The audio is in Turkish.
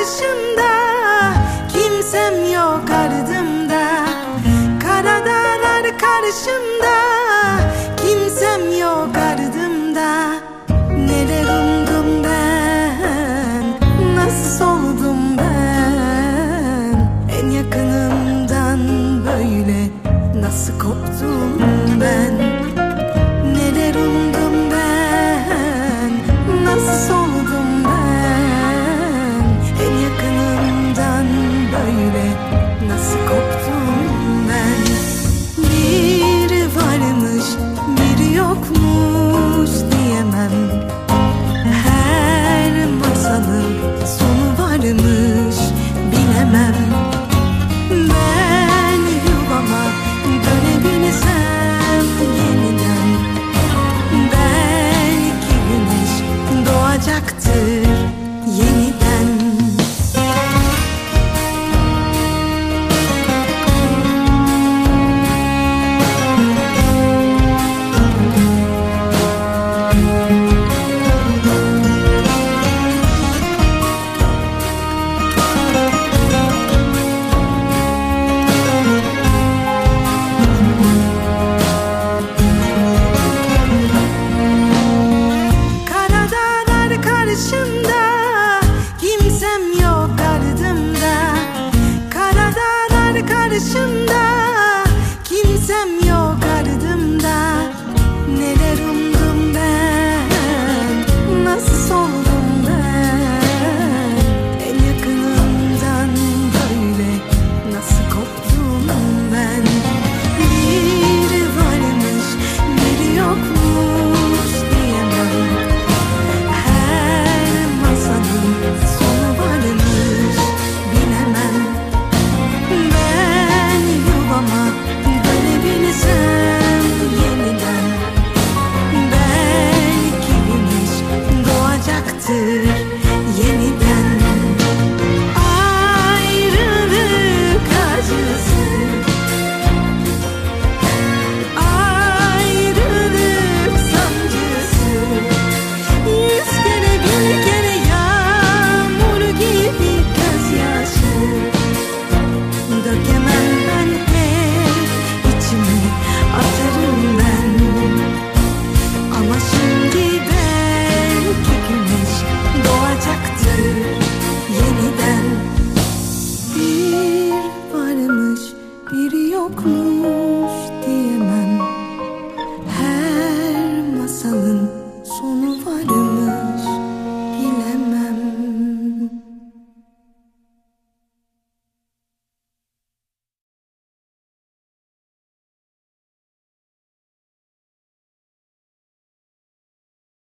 karşımda, kimsem yok ardımda. Kara dağlar karşımda, kimsem yok ardımda. Neler umdum ben, nasıl soldum ben. En yakınımdan böyle nasıl koptum ben. Neler umdum ben, nasıl soldum ben. En yakınımdan böyle nasıl koptum ben. Bir varmış bir yokmuş diyemem. Her masalın sonu varmış bilemem. Ben yuvama dönebilsem yeniden, belki güneş doğacaktır yeniden. Karşımda, kimsem yok ardımda. Kara dağlar karşımda, kimsem yok ardımda. Neler umdum ben, nasıl soldum ben. En yakınımdan böyle nasıl koptum ben. Bir varmış bir yokmuş diyemem. Sonu varmış bilemem. Ben yuvama dönebilsem yeniden, belki güneş doğacaktır yeniden. Ayrılık acısı, ayrılık sancısı. 100 kere bir kere gibi gözyaşı dökemem ben, hep içime atarım ben. Ama şimdi belki güneş doğacaktır yeniden. Bir varmış bir yokmuş diyemem. Her masalın sonu var.